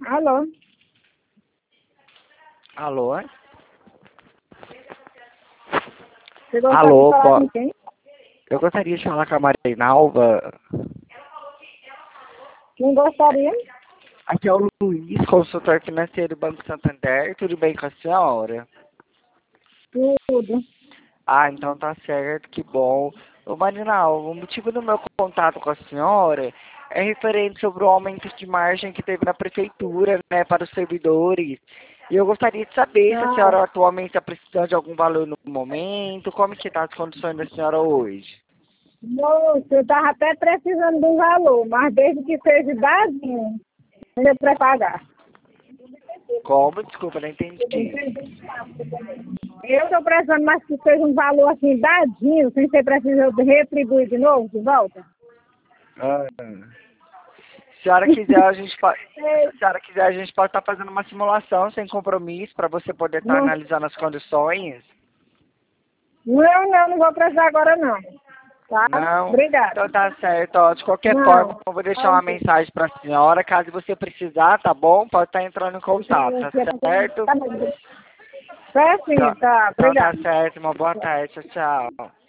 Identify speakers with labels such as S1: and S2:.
S1: Alô?
S2: Alô?
S1: Você gostaria
S2: Alô,
S1: de falar com quem?
S2: eu gostaria de falar com a Marinalva.
S1: Quem gostaria?
S2: Aqui é o Luiz, consultor financeiro do Banco Santander. Tudo bem com a senhora?
S1: Tudo.
S2: Ah, então tá certo, que bom. Ô Marinalva, o motivo do meu contato com a senhora é referente sobre o aumento de margem que teve na prefeitura, né, para os servidores. E eu gostaria de saber se a
S1: Ah,
S2: senhora atualmente está precisando de algum valor no momento, como que tá as condições da senhora hoje?
S1: moço, eu estava até precisando de um valor, mas desde que seja dadinho, não é para pagar.
S2: Como? Desculpa, não entendi.
S1: Eu estou precisando, mas que seja um valor assim, dadinho, sem ser preciso retribuir de novo, de volta.
S2: Ah. Se a senhora quiser, se a senhora quiser, a gente pode estar fazendo uma simulação sem compromisso para você poder estar
S1: Não,
S2: analisando as condições.
S1: não vou precisar agora não. Tá?
S2: Não?
S1: Obrigada.
S2: Então tá certo, ó. De qualquer forma,
S1: Não.
S2: eu vou deixar uma mensagem para a senhora. Caso você precisar, tá bom? Pode estar entrando em contato, tá certo?
S1: Tá bom. Certinho,
S2: Então,
S1: tá.
S2: então tá
S1: Obrigada.
S2: certo. Uma boa tarde. Tchau, tchau.